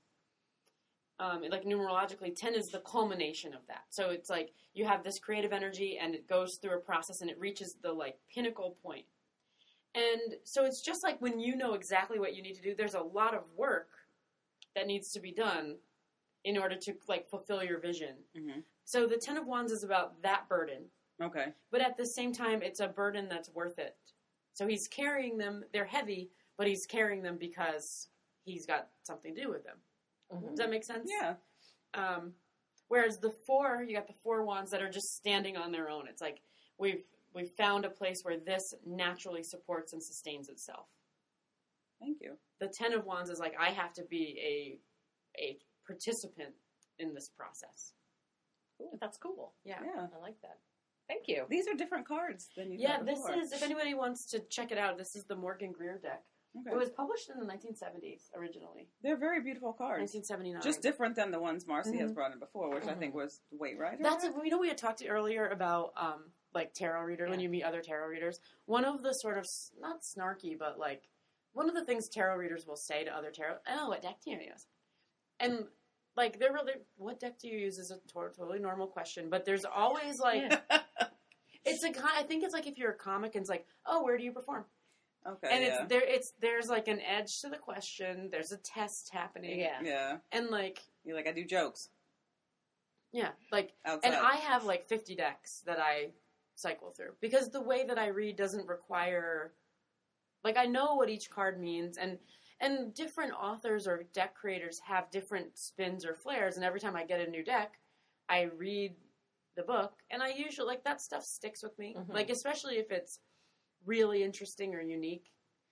like numerologically, 10 is the culmination of that. So it's like you have this creative energy and it goes through a process and it reaches the like pinnacle point. And so it's just like when you know exactly what you need to do, there's a lot of work that needs to be done in order to like fulfill your vision. Mm-hmm. So the 10 of Wands is about that burden. Okay. But at the same time, it's a burden that's worth it. So he's carrying them. They're heavy, but he's carrying them because he's got something to do with them. Mm-hmm. Does that make sense? Yeah. Whereas the 4, you got the 4 wands that are just standing on their own. It's like we've found a place where this naturally supports and sustains itself. Thank you. The 10 of wands is like, I have to be a participant in this process. Ooh, that's cool. Yeah. Yeah. I like that. Thank you. These are different cards than you Yeah, had this before. is, if anybody wants to check it out, this is the Morgan Greer deck. Okay. It was published in the 1970s originally. They're very beautiful cards. 1979. Just different than the ones Marcy has Mhm. brought in before, which I think was Weight Rider. That's it. You know, we had talked earlier about like tarot reader when you meet other tarot readers. One of the sort of not snarky, but like one of the things tarot readers will say to other tarot, "Oh, what deck do you use?" And like they're really, what deck do you use is a totally normal question, but there's always like it's a I think it's like if you're a comic and it's like, "Oh, where do you perform?" Okay. And yeah. there's like an edge to the question. There's a test happening. Yeah. Yeah. And like You're like, I do jokes yeah, like outside. and I have like 50 decks that I cycle through because the way that I read doesn't require like I know what each card means and different authors or deck creators have different spins or flares, and every time I get a new deck, I read the book and I usually like that stuff sticks with me. Mhm. Like especially if it's really interesting or unique.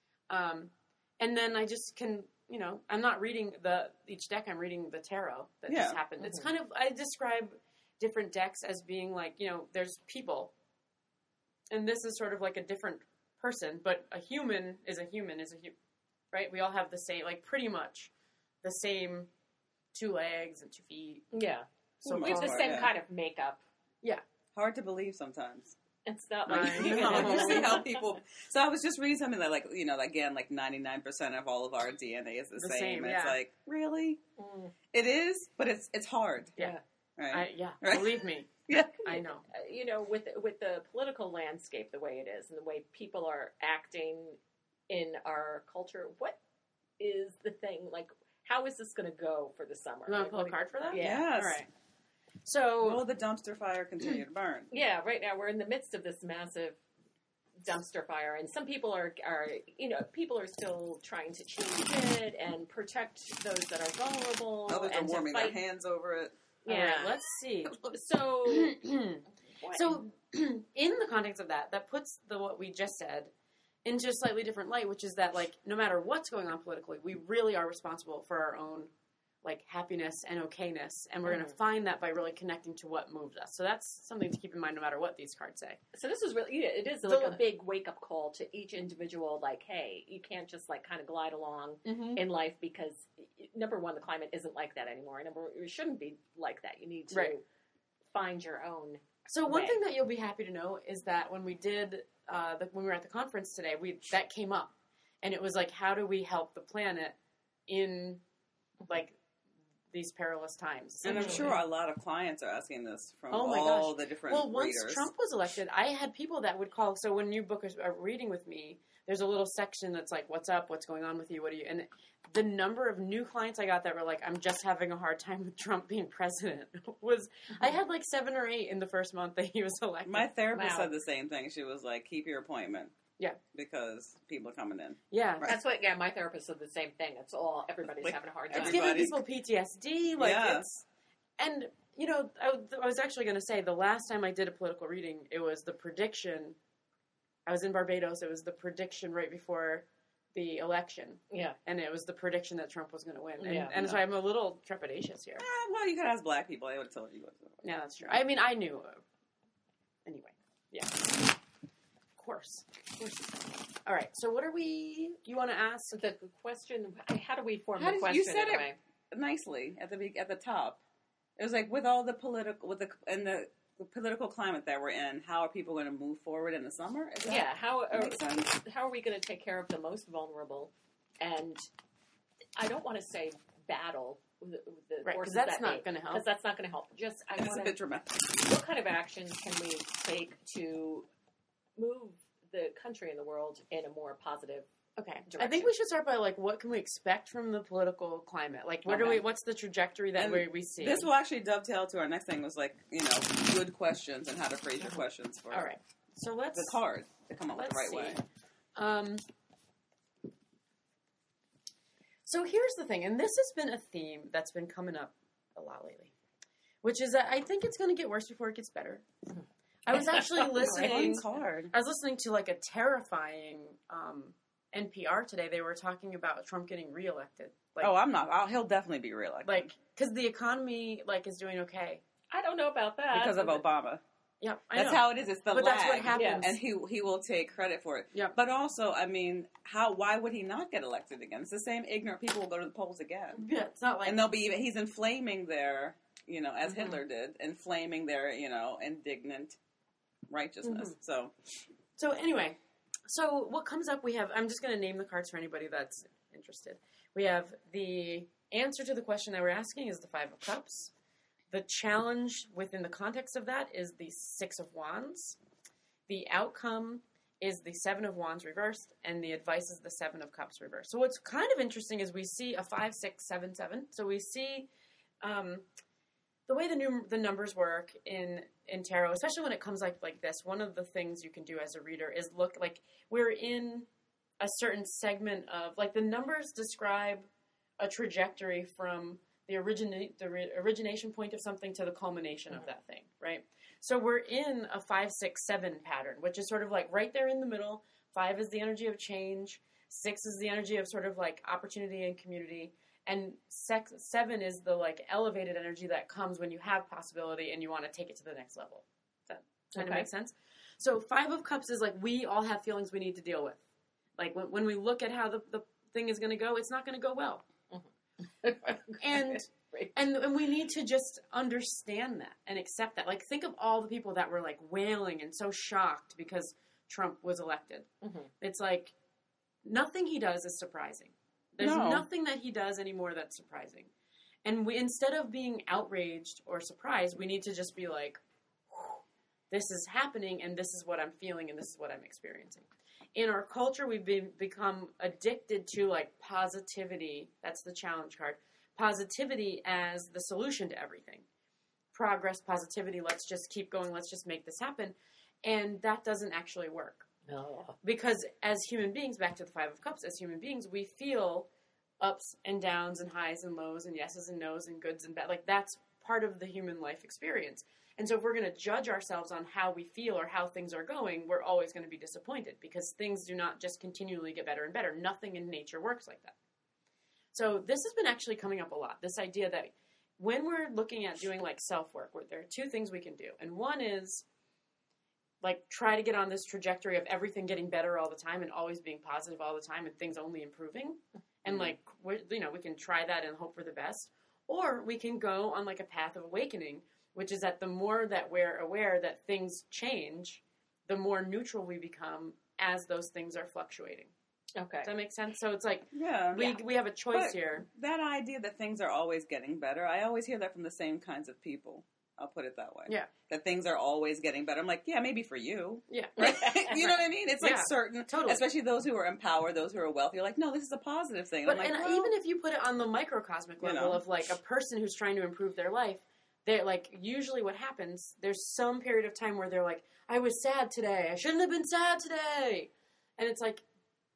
And then I just can, you know, I'm not reading each deck, I'm reading the tarot that just happened. It's kind of, I describe different decks as being like, you know, there's people. And this is sort of like a different person, but a human is a human, right? We all have the same, like pretty much the same 2 legs and 2 feet. Yeah. So We have the Hard, same yeah. kind of makeup. Hard to believe sometimes. It's not like I You know. see how people. So I was just reading something that, like, you know, again, like 99% of all of our DNA is the same. And yeah. it's like, really? Mm. It is, but it's hard. Yeah. Right. Right. Believe me. Yeah. I know. You know, with the political landscape the way it is and the way people are acting in our culture, what is the thing? Like, how is this going to go for the summer? You want Like, to pull a card for that? Yeah. Yes. All right. So, Will the dumpster fire continue to burn? Yeah, right now we're in the midst of this massive dumpster fire, and some people are you know, people are still trying to change it and protect those that are vulnerable. Others are and warming to their fight. hands over it. Yeah. all right, let's see. So, So, in the context of that puts what we just said into a slightly different light, which is that, like, no matter what's going on politically, we really are responsible for our own like happiness and okayness, and we're going to find that by really connecting to what moves us. So that's something to keep in mind no matter what these cards say. So this is really, it is like a big wake-up call to each individual, like, hey, you can't just like kind of glide along in life because, number one, the climate isn't like that anymore. It shouldn't be like that. You need to find your own So one thing that you'll be happy to know is that when we did, when we were at the conference today, that came up. And it was like, how do we help the planet in, like, these perilous times? And I'm sure a lot of clients are asking this from Oh my all gosh. the different Well, once readers. Trump was elected, I had people that would call. So when you book a reading with me, there's a little section that's like, what's up? What's going on with you? What do you... And the number of new clients I got that were like, I'm just having a hard time with Trump being president was... I had like 7 or 8 in the first month that he was elected. My therapist Wow. said the same thing. She was like, keep your appointment. Yeah. Because people are coming in. Yeah. Right. That's what, my therapist said the same thing. It's all, everybody's Like, having a hard time. It's giving Everybody's- people PTSD. Like, Yeah. it's... And, you know, I was actually going to say, the last time I did a political reading, it was the prediction... I was in Barbados. It was the prediction right before the election. Yeah. And it was the prediction that Trump was going to win. And, Yeah. and so I'm a little trepidatious here. Well, you could ask black people. They would have told you what to do. Yeah, that's true. I mean, I knew. Anyway. Yeah. Of course. All right. So what are we... You want to ask? So the question, how do we form How the did- question you said in a it- way? Nicely at the top. It was like with all the political the political climate that we're in, how are people going to move forward in the summer? Is that- Yeah, how makes sense? are we going to take care of the most vulnerable? And I don't want to say battle with the Right, forces because that's that not going to help. because that's not going to help. Just I It's a want bit to. dramatic. What kind of actions can we take to move the country and the world in a more positive? Okay. I Direction. think we should start by, like, what can we expect from the political climate? Like, Okay. what's the trajectory that And we see? This will actually dovetail to our next thing was like, good questions and how to phrase your questions for All right. So let's... the card to come up with the right Let's way. see. So here's the thing, and this has been a theme that's been coming up a lot lately, which is that I think it's going to get worse before it gets better. I was actually listening. Card. I was listening to like a terrifying NPR today. They were talking about Trump getting reelected. Like, I'm not. He'll definitely be reelected. like because the economy is doing okay. I don't know about that because of Obama. Yeah, I That's know. how it is. It's the But lag. that's what happens. Yeah. And he will take credit for it. Yep. But also, I mean, why would he not get elected again? It's the same ignorant people will go to the polls again. Yeah, it's not like And he's inflaming their, as Hitler did, inflaming their, indignant righteousness. So anyway, so what comes up, I'm just going to name the cards for anybody that's interested. We have the answer to the question that we're asking is the 5 of Cups. The challenge within the context of that is the 6 of Wands. The outcome is the 7 of Wands reversed, and the advice is the 7 of Cups reversed. So what's kind of interesting is we see a 5, 6, 7, 7. So we see the way the numbers work in tarot, especially when it comes like this. One of the things you can do as a reader is look like we're in a certain segment of like the numbers describe a trajectory from the origination point of something to the culmination of that thing, right? So we're in a 5, 6, 7 pattern, which is sort of like right there in the middle. 5 is the energy of change. 6 is the energy of sort of like opportunity and community. And 7 is the like elevated energy that comes when you have possibility and you want to take it to the next level. Does that kind of make sense? So 5 of Cups is like we all have feelings we need to deal with. Like when we look at how the thing is going to go, it's not going to go well. And we need to just understand that and accept that. Like, think of all the people that were, like, wailing and so shocked because Trump was elected. Mm-hmm. It's like, nothing he does is surprising. There's nothing that he does anymore that's surprising. And instead of being outraged or surprised, we need to just be like, this is happening, and this is what I'm feeling, and this is what I'm experiencing. In our culture, we've become addicted to, like, positivity. That's the challenge card. Positivity as the solution to everything. Progress, positivity, let's just keep going, let's just make this happen. And that doesn't actually work. No. Because as human beings, back to the 5 of Cups, as human beings, we feel ups and downs and highs and lows and yeses and nos and goods and bad. Like, that's part of the human life experience. And so if we're going to judge ourselves on how we feel or how things are going, we're always going to be disappointed because things do not just continually get better and better. Nothing in nature works like that. So this has been actually coming up a lot. This idea that when we're looking at doing like self-work, where there are two things we can do. And one is like try to get on this trajectory of everything getting better all the time and always being positive all the time and things only improving. And like, we can try that and hope for the best. Or we can go on like a path of awakening, which is that the more that we're aware that things change, the more neutral we become as those things are fluctuating. Okay. Does that make sense? So it's like, Yeah. we have a choice But here. that idea that things are always getting better, I always hear that from the same kinds of people. I'll put it that way. Yeah. That things are always getting better. I'm like, yeah, maybe for you. Yeah. You know what I mean? It's like Yeah, certain, totally. especially those who are empowered, those who are wealthy. You're like, no, this is a positive thing. But I'm like, and well, even if you put it on the microcosmic level of like a person who's trying to improve their life, they're like, usually what happens, there's some period of time where they're like, I was sad today. I shouldn't have been sad today. And it's like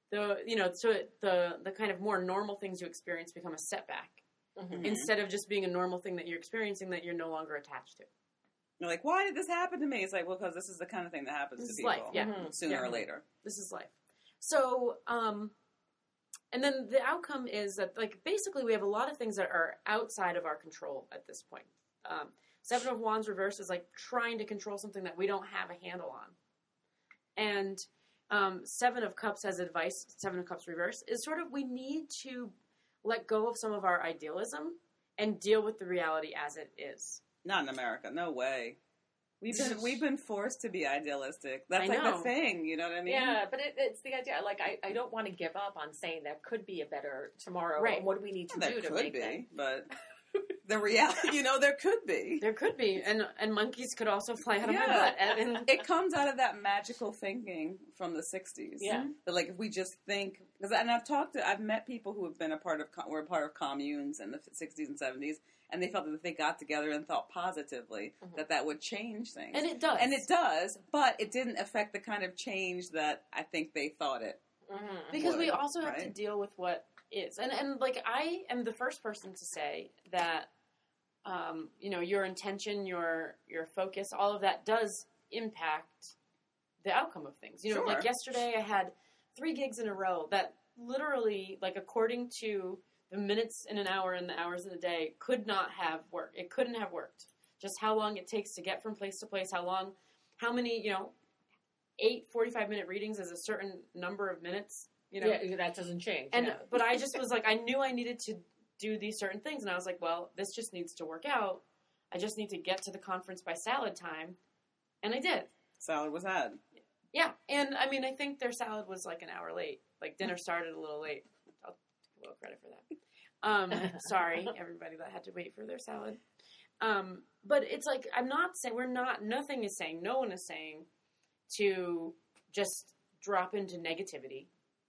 the kind of more normal things you experience become a setback instead of just being a normal thing that you're experiencing that you're no longer attached to. you're like, why did this happen to me? It's like, well, because this is the kind of thing that happens This to is people. life, yeah. Sooner Yeah. or later. This is life. So, and then the outcome is that, like, basically we have a lot of things that are outside of our control at this point. Seven of Wands reverse is like trying to control something that we don't have a handle on. And Seven of Cups as advice, Seven of Cups reverse, is sort of we need to let go of some of our idealism and deal with the reality as it is. Not in America. No way. We've been forced to be idealistic. That's I like know. the thing. You know what I mean? Yeah, but it's the idea. Like, I don't want to give up on saying there could be a better tomorrow. Right. And what do we need to There do to could make be, that? but the reality, there could be. There could be, and monkeys could also fly out of my Yeah. butt. And It comes out of that magical thinking from the 60s. Yeah. That, like, if we just think, and I've met people who have been were a part of communes in the 60s and 70s, and they felt that if they got together and thought positively, that would change things. And it does. And it does, but it didn't affect the kind of change that I think they thought it. because we would, also have to right? deal with what is. And like, I am the first person to say that, your intention, your focus, all of that does impact the outcome of things. Sure. Like yesterday I had 3 gigs in a row that literally, like, according to the minutes in an hour and the hours in a day, could not have worked. It couldn't have worked. Just how long it takes to get from place to place, how many, 8 45-minute readings is a certain number of minutes, Yeah, that doesn't change. And yeah. but I just was like, I knew I needed to do these certain things, and I was like, well, this just needs to work out. I just need to get to the conference by salad time, and I did. Salad was had. Yeah, and I mean, I think their salad was like an hour late. Like, dinner started a little late. I'll take a little credit for that. Sorry, everybody that had to wait for their salad. But it's like, I'm not saying, nothing is saying, no one is saying to just drop into negativity,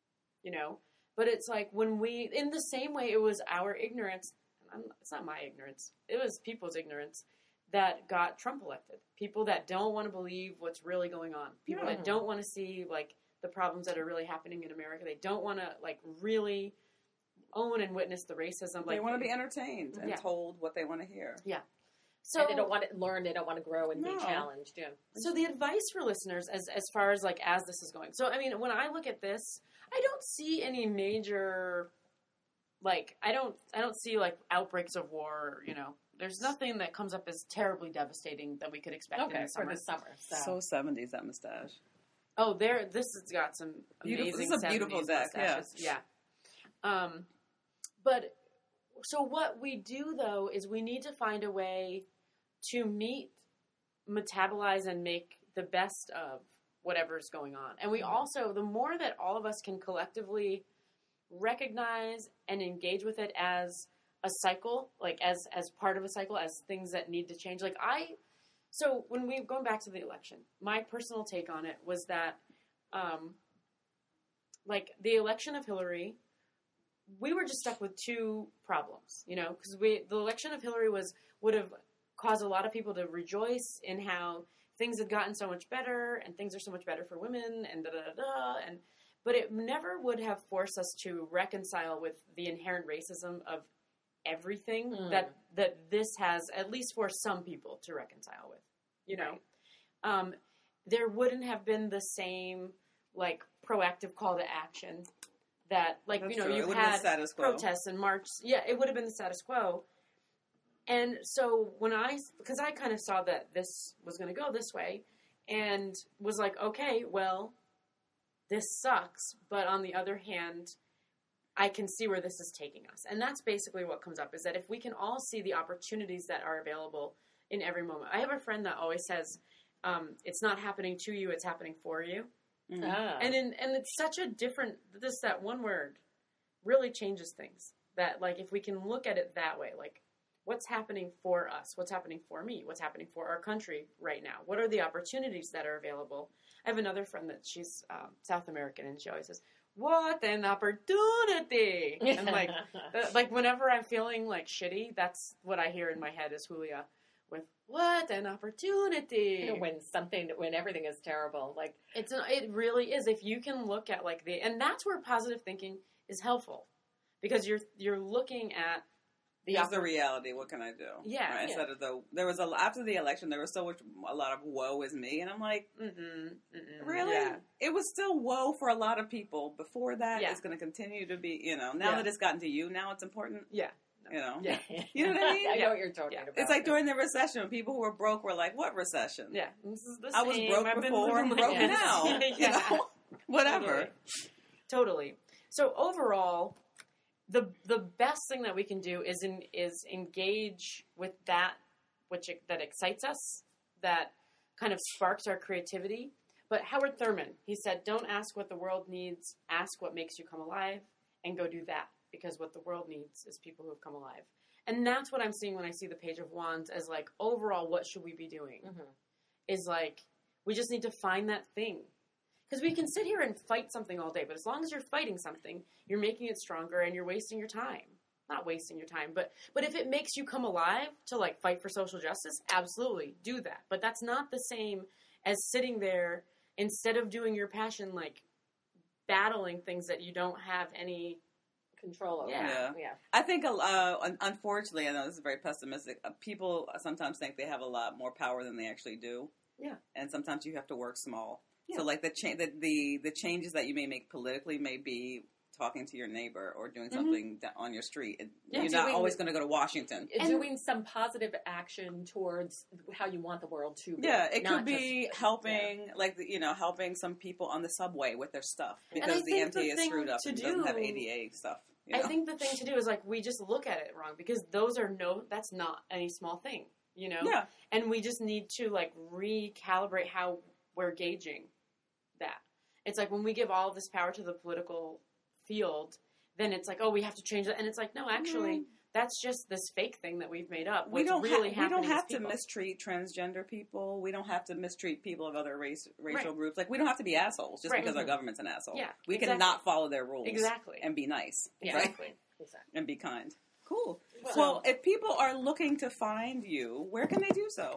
But it's like when in the same way it was our ignorance, it's not my ignorance, it was people's ignorance that got Trump elected. People that don't want to believe what's really going on. People that don't want to see, like, the problems that are really happening in America. They don't want to, like, really own and witness the racism. Like, They want to be entertained and told what they want to hear. Yeah. So And they don't want to learn, they don't want to grow and No. be challenged. Yeah. So the advice for listeners, as far as, like, as this is going. So, I mean, when I look at this, I don't see any major, like, I don't see, like, outbreaks of war, There's nothing that comes up as terribly devastating that we could expect in Okay, the for summer. the summer. So 70s, that mustache. Oh, this has got some amazing Beautiful- this is a beautiful 70s deck, mustaches. Yeah. But, so what we do, though, is we need to find a way to metabolize, and make the best of whatever's going on. And we also, the more that all of us can collectively recognize and engage with it as a cycle, like as part of a cycle, as things that need to change. Like so when we, going back to the election, my personal take on it was that, like, the election of Hillary, we were just stuck with 2 problems, because the election of Hillary would have caused a lot of people to rejoice in how things had gotten so much better, and things are so much better for women, and but it never would have forced us to reconcile with the inherent racism of everything that this has, at least for some people, to reconcile with, Right. There wouldn't have been the same, like, proactive call to action that, like, That's you know, true. It you've would've been had status quo. protests and march. Yeah, it would have been the status quo. And so because I kind of saw that this was going to go this way, and was like, okay, well, this sucks, but on the other hand, I can see where this is taking us. And that's basically what comes up, is that if we can all see the opportunities that are available in every moment. I have a friend that always says, it's not happening to you, it's happening for you. Mm-hmm. Ah. And it's such a different, that one word really changes things. That, like, if we can look at it that way, like, what's happening for us? What's happening for me? What's happening for our country right now? What are the opportunities that are available? I have another friend that she's South American, and she always says, what an opportunity! And, like whenever I'm feeling, like, shitty, that's what I hear in my head is Julia with, what an opportunity! You know, when everything is terrible, like, It really is. If you can look at, like, and that's where positive thinking is helpful. Because you're looking at Here's the reality. What can I do? Yeah, Right? yeah. Instead of after the election, there was a lot of woe is me, and I'm like, really? Yeah. It was still woe for a lot of people. Before that, Yeah. it's going to continue to be. You know, now Yeah. that it's gotten to you, now it's important. Yeah. You know. Yeah. You know what I mean? I Yeah. know what you're talking Yeah. about. It's like during the recession, when people who were broke were like, "What recession? Yeah. This is the I was same. broke I've been before. I'm living broke like now. this. You know, whatever." Totally. So overall, the best thing that we can do is engage with that that excites us, that kind of sparks our creativity. But Howard Thurman, he said, don't ask what the world needs, ask what makes you come alive, and go do that. Because what the world needs is people who have come alive. And that's what I'm seeing when I see the Page of Wands as, like, overall, what should we be doing? Mm-hmm. Is, like, we just need to find that thing. Because we can sit here and fight something all day, but as long as you're fighting something, you're making it stronger and you're wasting your time. Not wasting your time, but if it makes you come alive to, like, fight for social justice, absolutely, do that. But that's not the same as sitting there, instead of doing your passion, like, battling things that you don't have any control over. Yeah. Yeah. I think, unfortunately, I know this is very pessimistic. People sometimes think they have a lot more power than they actually do. Yeah. And sometimes you have to work small. Yeah. So, like, the changes that you may make politically may be talking to your neighbor or doing something on your street. Yeah. You're not always going to go to Washington. Doing some positive action towards how you want the world to be. Yeah, it not could be just- helping, helping some people on the subway with their stuff And I because the think the MTA is thing screwed up to and doesn't have do- ADA stuff. You know? I think the thing to do is, like, we just look at it wrong, because that's not any small thing, you know? Yeah. And we just need to, like, recalibrate how we're gauging that. It's like when we give all of this power to the political field, then it's like, oh, we have to change that. And it's like, no, actually, that's just this fake thing that we've made up. We don't really we don't happening have is to people. mistreat transgender people. We don't have to mistreat people of other racial Right. groups. Like, we don't have to be assholes just Right. because our government's an asshole. Yeah, we exactly. can not follow their rules. Exactly. And be nice. Yeah. Right? Exactly. Exactly. And be kind. Cool. Well- Well, if people are looking to find you, where can they do so?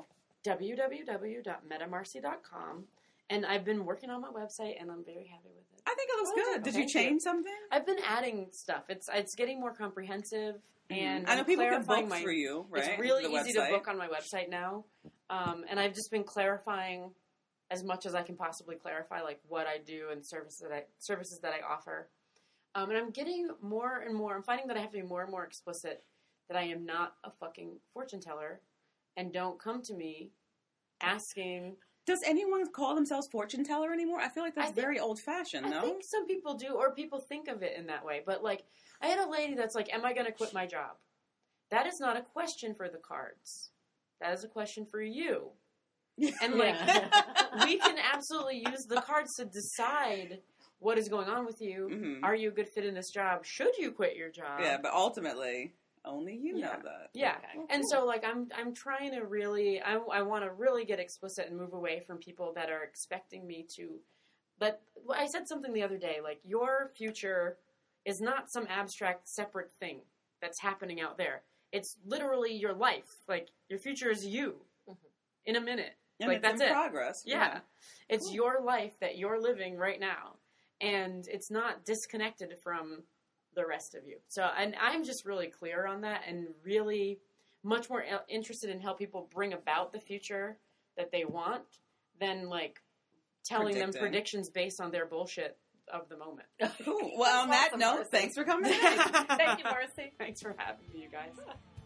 www.metamarcy.com. And I've been working on my website, and I'm very happy with it. I think it looks Oh, good. Did you thank you. change something? I've been adding stuff. It's getting more comprehensive, and I know I'm people can clarifying book through you, right? It's really The easy to website. book on my website now, and I've just been clarifying as much as I can possibly clarify, like, what I do and services that I offer. And I'm getting more and more. I'm finding that I have to be more and more explicit that I am not a fucking fortune teller, and don't come to me asking. Does anyone call themselves fortune teller anymore? I feel like that's I think- very old fashioned. I No. think some people do, or people think of it in that way. But, like, I had a lady that's like, am I going to quit my job? That is not a question for the cards. That is a question for you. And, like, we can absolutely use the cards to decide what is going on with you. Mhm. Are you a good fit in this job? Should you quit your job? Yeah, but ultimately, only you Yeah. know that. Yeah. Okay. And so, like, I'm trying to really, I want to really get explicit and move away from people that are expecting me to, well, I said something the other day, like, your future is not some abstract separate thing that's happening out there. It's literally your life. Like, your future is you in a minute. And Like, it's that's in it. progress. Yeah. It's your life that you're living right now. And it's not disconnected from the rest of you. So, and I'm just really clear on that, and really much more interested in how people bring about the future that they want than, like, telling them Predicting. predictions based on their bullshit of the moment. Cool. Well, on that Awesome, note, Marcy. thanks for coming in. Thank you, Marcy. Thanks for having me, you guys.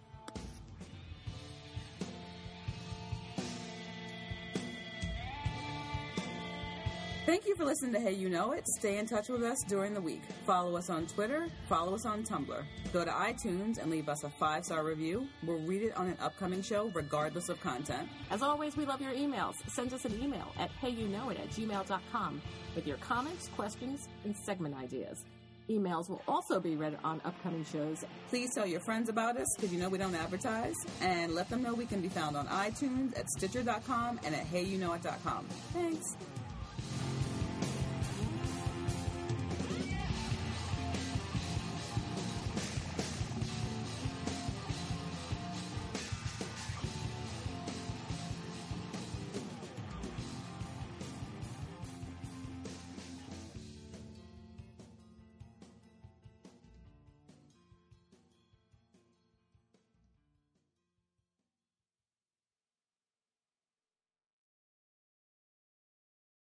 Thank you for listening to Hey You Know It. Stay in touch with us during the week. Follow us on Twitter. Follow us on Tumblr. Go to iTunes and leave us a 5-star review. We'll read it on an upcoming show, regardless of content. As always, we love your emails. Send us an email at heyyouknowit@gmail.com with your comments, questions, and segment ideas. Emails will also be read on upcoming shows. Please tell your friends about us, because you know we don't advertise. And let them know we can be found on iTunes, at Stitcher.com, and at heyyouknowit.com. Thanks.